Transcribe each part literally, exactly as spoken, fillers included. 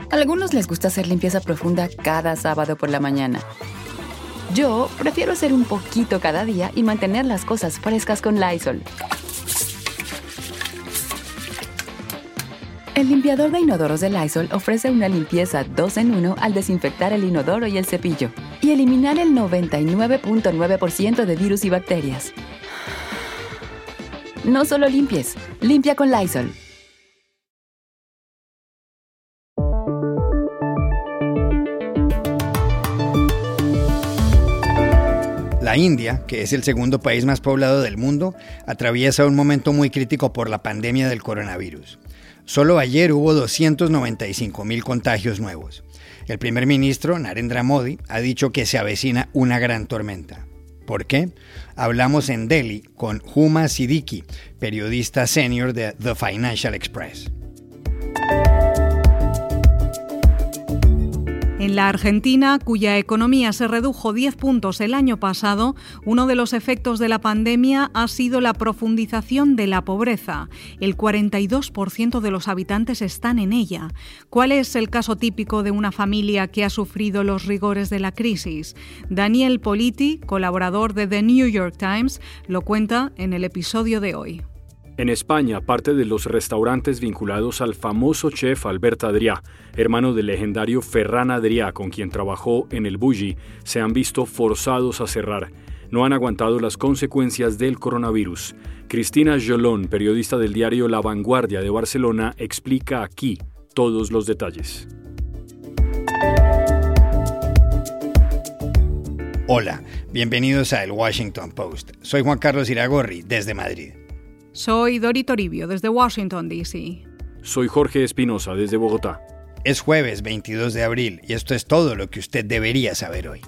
A algunos les gusta hacer limpieza profunda cada sábado por la mañana. Yo prefiero hacer un poquito cada día y mantener las cosas frescas con Lysol. El limpiador de inodoros de Lysol ofrece una limpieza dos en uno al desinfectar el inodoro y el cepillo y eliminar el noventa y nueve punto nueve por ciento de virus y bacterias. No solo limpies, limpia con Lysol. La India, que es el segundo país más poblado del mundo, atraviesa un momento muy crítico por la pandemia del coronavirus. Solo ayer hubo doscientos noventa y cinco mil contagios nuevos. El primer ministro, Narendra Modi, ha dicho que se avecina una gran tormenta. ¿Por qué? Hablamos en Delhi con Huma Siddiqui, periodista senior de The Financial Express. En la Argentina, cuya economía se redujo diez puntos el año pasado, uno de los efectos de la pandemia ha sido la profundización de la pobreza. El cuarenta y dos por ciento de los habitantes están en ella. ¿Cuál es el caso típico de una familia que ha sufrido los rigores de la crisis? Daniel Politi, colaborador de The New York Times, lo cuenta en el episodio de hoy. En España, parte de los restaurantes vinculados al famoso chef Albert Adrià, hermano del legendario Ferran Adrià, con quien trabajó en el Bulli, se han visto forzados a cerrar. No han aguantado las consecuencias del coronavirus. Cristina Jolón, periodista del diario La Vanguardia de Barcelona, explica aquí todos los detalles. Hola, bienvenidos a El Washington Post. Soy Juan Carlos Iragorri, desde Madrid. Soy Dori Toribio, desde Washington, D C Soy Jorge Espinosa, desde Bogotá. Es jueves veintidós de abril y esto es todo lo que usted debería saber hoy.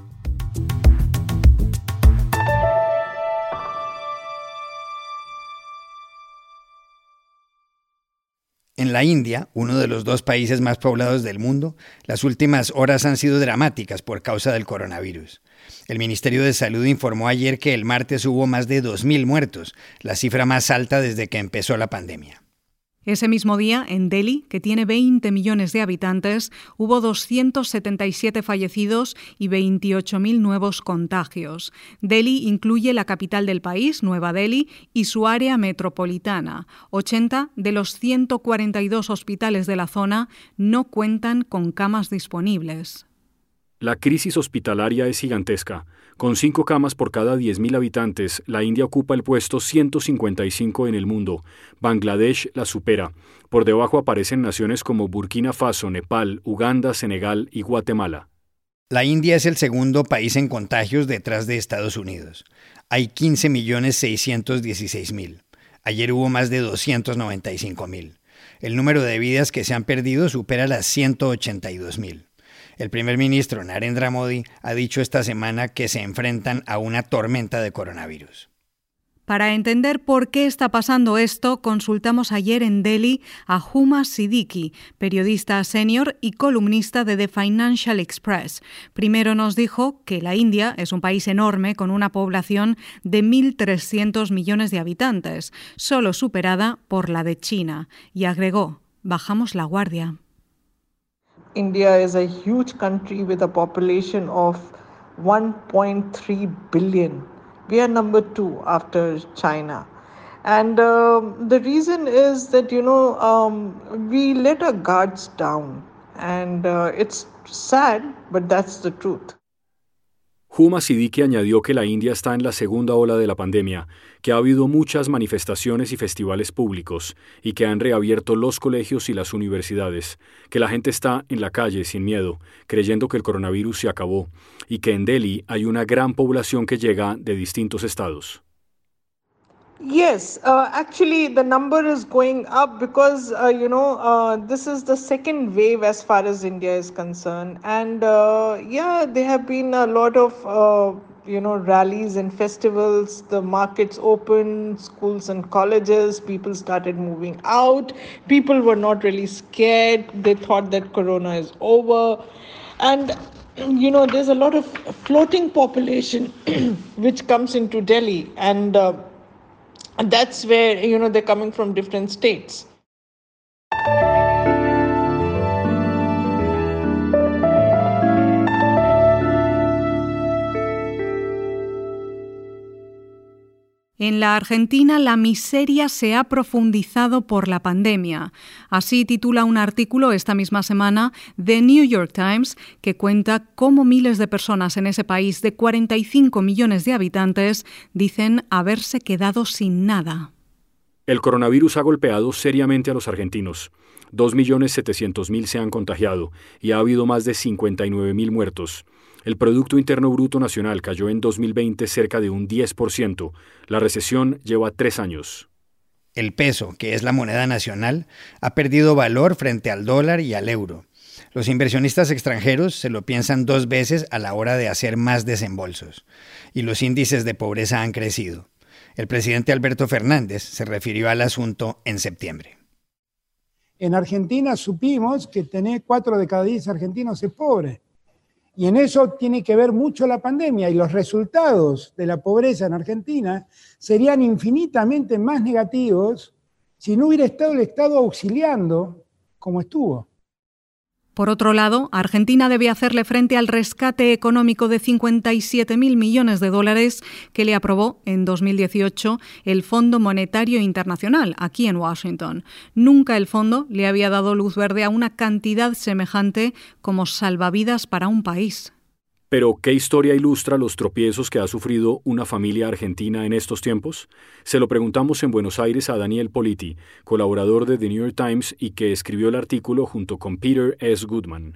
En la India, uno de los dos países más poblados del mundo, las últimas horas han sido dramáticas por causa del coronavirus. El Ministerio de Salud informó ayer que el martes hubo más de dos mil muertos, la cifra más alta desde que empezó la pandemia. Ese mismo día, en Delhi, que tiene veinte millones de habitantes, hubo doscientos setenta y siete fallecidos y veintiocho mil nuevos contagios. Delhi incluye la capital del país, Nueva Delhi, y su área metropolitana. ochenta de los ciento cuarenta y dos hospitales de la zona no cuentan con camas disponibles. La crisis hospitalaria es gigantesca. Con cinco camas por cada diez mil habitantes, la India ocupa el puesto ciento cincuenta y cinco en el mundo. Bangladesh la supera. Por debajo aparecen naciones como Burkina Faso, Nepal, Uganda, Senegal y Guatemala. La India es el segundo país en contagios detrás de Estados Unidos. Hay quince millones seiscientos dieciséis mil. Ayer hubo más de doscientos noventa y cinco mil. El número de vidas que se han perdido supera las ciento ochenta y dos mil. El primer ministro Narendra Modi ha dicho esta semana que se enfrentan a una tormenta de coronavirus. Para entender por qué está pasando esto, consultamos ayer en Delhi a Huma Siddiqui, periodista senior y columnista de The Financial Express. Primero nos dijo que la India es un país enorme con una población de mil trescientos millones de habitantes, solo superada por la de China. Y agregó, bajamos la guardia. India is a huge country with a population of one point three billion. We are number two after China. And uh, the reason is that, you know, um, we let our guards down. And uh, it's sad, but that's the truth. Huma Siddiqui añadió que la India está en la segunda ola de la pandemia, que ha habido muchas manifestaciones y festivales públicos y que han reabierto los colegios y las universidades, que la gente está en la calle sin miedo, creyendo que el coronavirus se acabó y que en Delhi hay una gran población que llega de distintos estados. Yes, uh, actually the number is going up because, uh, you know, uh, this is the second wave as far as India is concerned. And uh, yeah, there have been a lot of, uh, you know, rallies and festivals, the markets opened, schools and colleges, people started moving out. People were not really scared. They thought that corona is over. And you know, there's a lot of floating population which comes into Delhi. And uh, And that's where, you know, they're coming from different states. En la Argentina, la miseria se ha profundizado por la pandemia. Así titula un artículo esta misma semana The New York Times, que cuenta cómo miles de personas en ese país de cuarenta y cinco millones de habitantes dicen haberse quedado sin nada. El coronavirus ha golpeado seriamente a los argentinos. dos millones setecientos mil se han contagiado y ha habido más de cincuenta y nueve mil muertos. El Producto Interno Bruto Nacional cayó en dos mil veinte cerca de un diez por ciento. La recesión lleva tres años. El peso, que es la moneda nacional, ha perdido valor frente al dólar y al euro. Los inversionistas extranjeros se lo piensan dos veces a la hora de hacer más desembolsos. Y los índices de pobreza han crecido. El presidente Alberto Fernández se refirió al asunto en septiembre. En Argentina supimos que tener cuatro de cada diez argentinos es pobre. Y en eso tiene que ver mucho la pandemia, y los resultados de la pobreza en Argentina serían infinitamente más negativos si no hubiera estado el Estado auxiliando como estuvo. Por otro lado, Argentina debe hacerle frente al rescate económico de cincuenta y siete mil millones de dólares que le aprobó en dos mil dieciocho el Fondo Monetario Internacional, aquí en Washington. Nunca el fondo le había dado luz verde a una cantidad semejante como salvavidas para un país. Pero, ¿qué historia ilustra los tropiezos que ha sufrido una familia argentina en estos tiempos? Se lo preguntamos en Buenos Aires a Daniel Politi, colaborador de The New York Times y que escribió el artículo junto con Peter S. Goodman.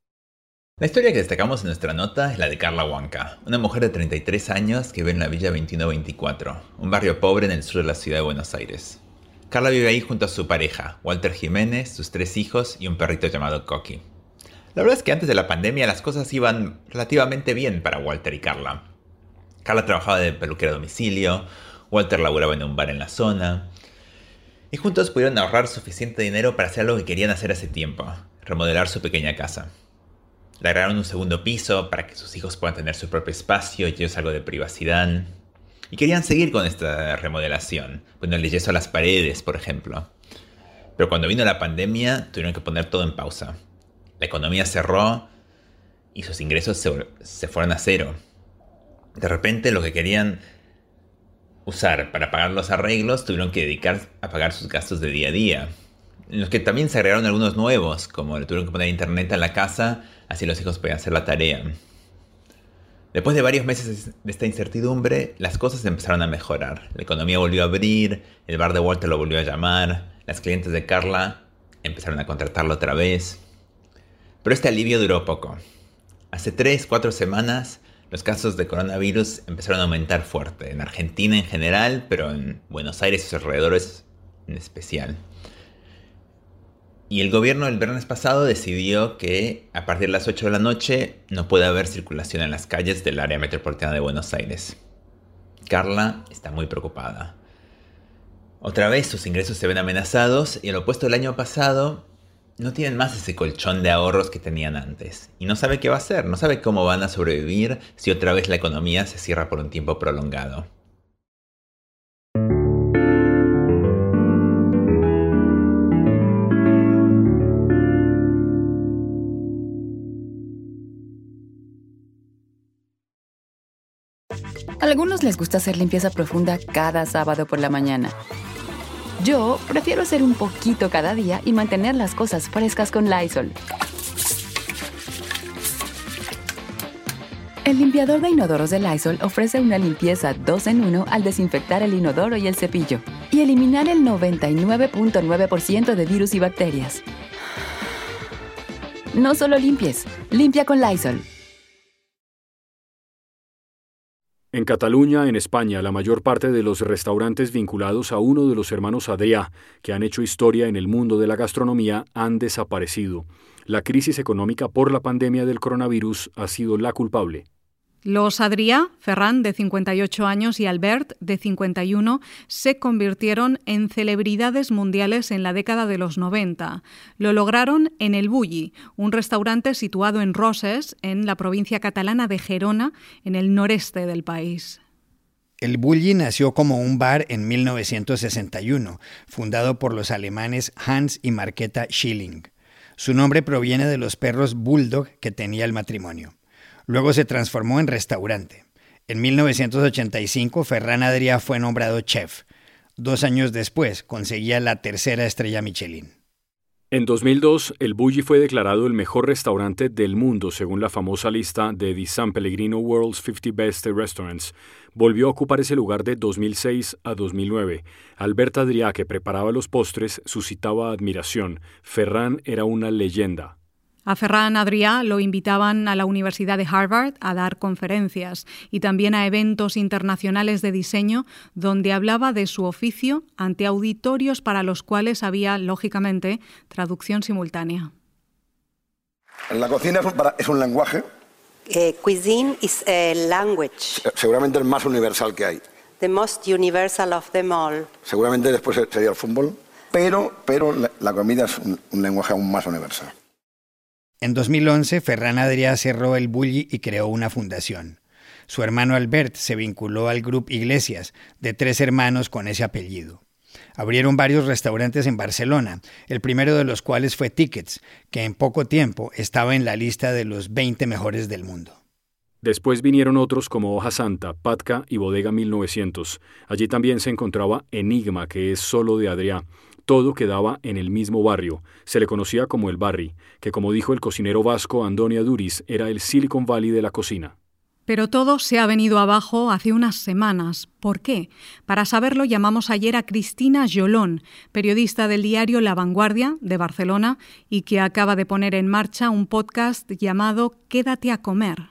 La historia que destacamos en nuestra nota es la de Carla Huanca, una mujer de treinta y tres años que vive en la Villa veintiuno veinticuatro, un barrio pobre en el sur de la ciudad de Buenos Aires. Carla vive ahí junto a su pareja, Walter Jiménez, sus tres hijos y un perrito llamado Coqui. La verdad es que antes de la pandemia las cosas iban relativamente bien para Walter y Carla. Carla trabajaba de peluquera a domicilio, Walter laburaba en un bar en la zona, y juntos pudieron ahorrar suficiente dinero para hacer algo que querían hacer hace tiempo, remodelar su pequeña casa. Le agregaron un segundo piso para que sus hijos puedan tener su propio espacio y ellos algo de privacidad. Y querían seguir con esta remodelación, poniéndole yeso a las paredes, por ejemplo. Pero cuando vino la pandemia, tuvieron que poner todo en pausa. La economía cerró y sus ingresos se, se fueron a cero. De repente, lo que querían usar para pagar los arreglos, tuvieron que dedicar a pagar sus gastos de día a día. En los que también se agregaron algunos nuevos, como le tuvieron que poner internet a la casa, así los hijos podían hacer la tarea. Después de varios meses de esta incertidumbre, las cosas empezaron a mejorar. La economía volvió a abrir, el bar de Walter lo volvió a llamar, las clientes de Carla empezaron a contratarlo otra vez. Pero este alivio duró poco. Hace tres, cuatro semanas, los casos de coronavirus empezaron a aumentar fuerte, en Argentina en general, pero en Buenos Aires y sus alrededores en especial. Y el gobierno el viernes pasado decidió que a partir de las ocho de la noche no puede haber circulación en las calles del área metropolitana de Buenos Aires. Carla está muy preocupada. Otra vez sus ingresos se ven amenazados y al opuesto del año pasado no tienen más ese colchón de ahorros que tenían antes. Y no sabe qué va a hacer, no sabe cómo van a sobrevivir si otra vez la economía se cierra por un tiempo prolongado. A algunos les gusta hacer limpieza profunda cada sábado por la mañana. Yo prefiero hacer un poquito cada día y mantener las cosas frescas con Lysol. El limpiador de inodoros de Lysol ofrece una limpieza dos en uno al desinfectar el inodoro y el cepillo y eliminar el noventa y nueve punto nueve por ciento de virus y bacterias. No solo limpies, limpia con Lysol. En Cataluña, en España, la mayor parte de los restaurantes vinculados a uno de los hermanos Adrià, que han hecho historia en el mundo de la gastronomía, han desaparecido. La crisis económica por la pandemia del coronavirus ha sido la culpable. Los Adrià, Ferran, de cincuenta y ocho años, y Albert, de cincuenta y uno, se convirtieron en celebridades mundiales en la década de los noventa. Lo lograron en El Bulli, un restaurante situado en Roses, en la provincia catalana de Gerona, en el noreste del país. El Bulli nació como un bar en mil novecientos sesenta y uno, fundado por los alemanes Hans y Marqueta Schilling. Su nombre proviene de los perros Bulldog que tenía el matrimonio. Luego se transformó en restaurante. En mil novecientos ochenta y cinco, Ferran Adrià fue nombrado chef. Dos años después, conseguía la tercera estrella Michelin. En dos mil dos, el Bulli fue declarado el mejor restaurante del mundo según la famosa lista de The San Pellegrino World's cincuenta Best Restaurants. Volvió a ocupar ese lugar de dos mil seis a dos mil nueve. Albert Adrià, que preparaba los postres, suscitaba admiración. Ferran era una leyenda. A Ferran Adrià lo invitaban a la Universidad de Harvard a dar conferencias y también a eventos internacionales de diseño donde hablaba de su oficio ante auditorios para los cuales había, lógicamente, traducción simultánea. La cocina es un, para, es un lenguaje. Uh, cuisine is a language. Seguramente el más universal que hay. The most universal of them all. Seguramente después sería el fútbol, pero, pero la, la comida es un, un lenguaje aún más universal. En dos mil once, Ferran Adrià cerró el Bulli y creó una fundación. Su hermano Albert se vinculó al Grup Iglesias, de tres hermanos con ese apellido. Abrieron varios restaurantes en Barcelona, el primero de los cuales fue Tickets, que en poco tiempo estaba en la lista de los veinte mejores del mundo. Después vinieron otros como Hoja Santa, Patka y Bodega mil novecientos. Allí también se encontraba Enigma, que es solo de Adrià. Todo quedaba en el mismo barrio. Se le conocía como el Barri, que como dijo el cocinero vasco Andoni Aduriz, era el Silicon Valley de la cocina. Pero todo se ha venido abajo hace unas semanas. ¿Por qué? Para saberlo llamamos ayer a Cristina Jolón, periodista del diario La Vanguardia de Barcelona y que acaba de poner en marcha un podcast llamado Quédate a comer.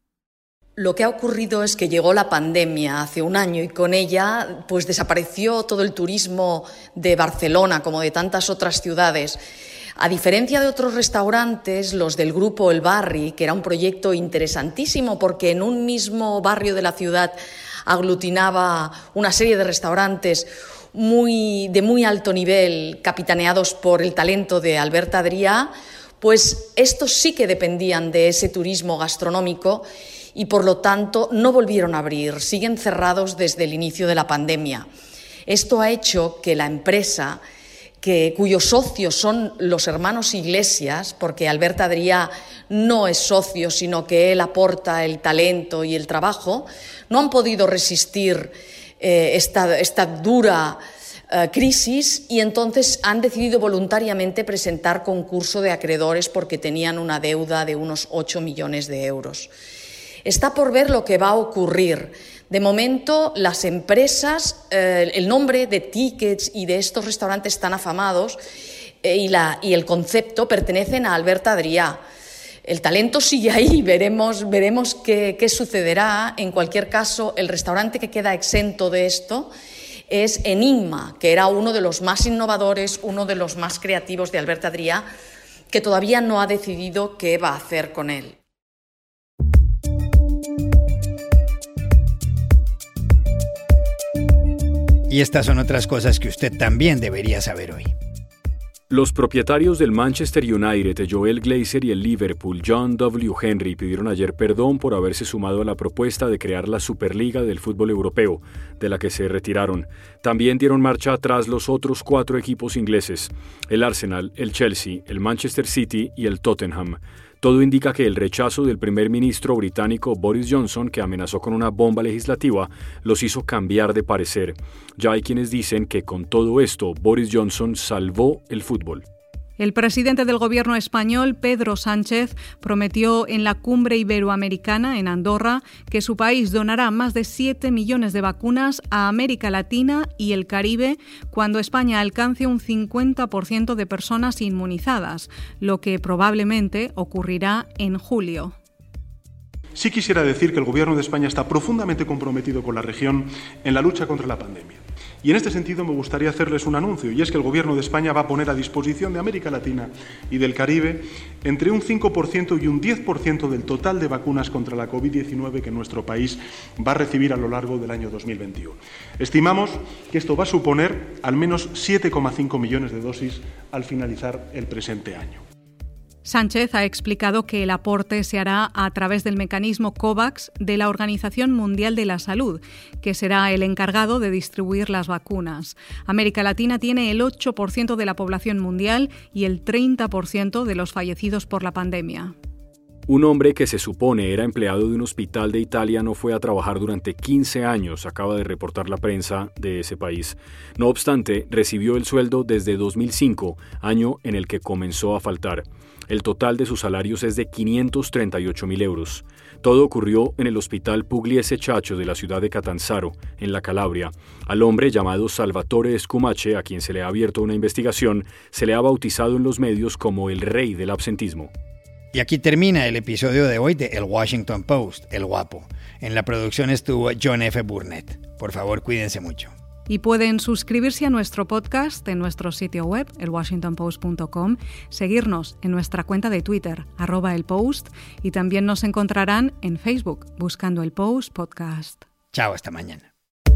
Lo que ha ocurrido es que llegó la pandemia hace un año y con ella pues desapareció todo el turismo de Barcelona como de tantas otras ciudades. A diferencia de otros restaurantes, los del grupo El Barri, que era un proyecto interesantísimo porque en un mismo barrio de la ciudad aglutinaba una serie de restaurantes muy, de muy alto nivel, capitaneados por el talento de Albert Adrià, pues estos sí que dependían de ese turismo gastronómico y por lo tanto no volvieron a abrir, siguen cerrados desde el inicio de la pandemia. Esto ha hecho que la empresa, que, cuyos socios son los hermanos Iglesias, porque Albert Adrià no es socio, sino que él aporta el talento y el trabajo, no han podido resistir eh, esta, esta dura eh, crisis y entonces han decidido voluntariamente presentar concurso de acreedores porque tenían una deuda de unos ocho millones de euros. Está por ver lo que va a ocurrir. De momento, las empresas, eh, el nombre de Tickets y de estos restaurantes tan afamados eh, y, la, y el concepto pertenecen a Albert Adrià. El talento sigue ahí, veremos, veremos qué, qué sucederá. En cualquier caso, el restaurante que queda exento de esto es Enigma, que era uno de los más innovadores, uno de los más creativos de Albert Adrià, que todavía no ha decidido qué va a hacer con él. Y estas son otras cosas que usted también debería saber hoy. Los propietarios del Manchester United, Joel Glazer, y el Liverpool, John W. Henry, pidieron ayer perdón por haberse sumado a la propuesta de crear la Superliga del fútbol europeo, de la que se retiraron. También dieron marcha atrás los otros cuatro equipos ingleses, el Arsenal, el Chelsea, el Manchester City y el Tottenham. Todo indica que el rechazo del primer ministro británico Boris Johnson, que amenazó con una bomba legislativa, los hizo cambiar de parecer. Ya hay quienes dicen que con todo esto Boris Johnson salvó el fútbol. El presidente del gobierno español, Pedro Sánchez, prometió en la cumbre iberoamericana en Andorra que su país donará más de siete millones de vacunas a América Latina y el Caribe cuando España alcance un cincuenta por ciento de personas inmunizadas, lo que probablemente ocurrirá en julio. Sí quisiera decir que el Gobierno de España está profundamente comprometido con la región en la lucha contra la pandemia. Y en este sentido me gustaría hacerles un anuncio, y es que el Gobierno de España va a poner a disposición de América Latina y del Caribe entre un cinco por ciento y un diez por ciento del total de vacunas contra la COVID diecinueve que nuestro país va a recibir a lo largo del año dos mil veintiuno. Estimamos que esto va a suponer al menos siete coma cinco millones de dosis al finalizar el presente año. Sánchez ha explicado que el aporte se hará a través del mecanismo COVAX de la Organización Mundial de la Salud, que será el encargado de distribuir las vacunas. América Latina tiene el ocho por ciento de la población mundial y el treinta por ciento de los fallecidos por la pandemia. Un hombre que se supone era empleado de un hospital de Italia no fue a trabajar durante quince años, acaba de reportar la prensa de ese país. No obstante, recibió el sueldo desde dos mil cinco, año en el que comenzó a faltar. El total de sus salarios es de quinientos treinta y ocho mil euros. Todo ocurrió en el hospital Pugliese Chacho de la ciudad de Catanzaro, en la Calabria. Al hombre llamado Salvatore Scumace, a quien se le ha abierto una investigación, se le ha bautizado en los medios como el rey del absentismo. Y aquí termina el episodio de hoy de El Washington Post, El Guapo. En la producción estuvo John F. Burnett. Por favor, cuídense mucho. Y pueden suscribirse a nuestro podcast en nuestro sitio web, el washington post punto com, seguirnos en nuestra cuenta de Twitter, arroba el Post, y también nos encontrarán en Facebook, buscando El Post Podcast. Chao, hasta mañana.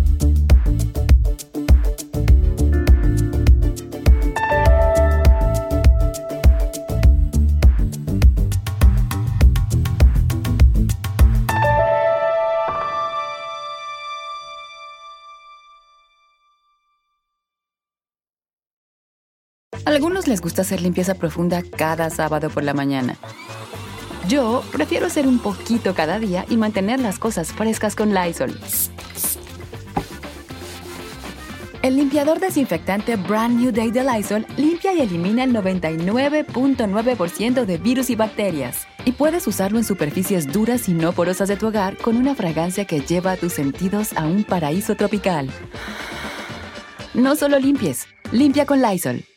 A algunos les gusta hacer limpieza profunda cada sábado por la mañana. Yo prefiero hacer un poquito cada día y mantener las cosas frescas con Lysol. El limpiador desinfectante Brand New Day de Lysol limpia y elimina el noventa y nueve punto nueve por ciento de virus y bacterias. Y puedes usarlo en superficies duras y no porosas de tu hogar con una fragancia que lleva a tus sentidos a un paraíso tropical. No solo limpies, limpia con Lysol.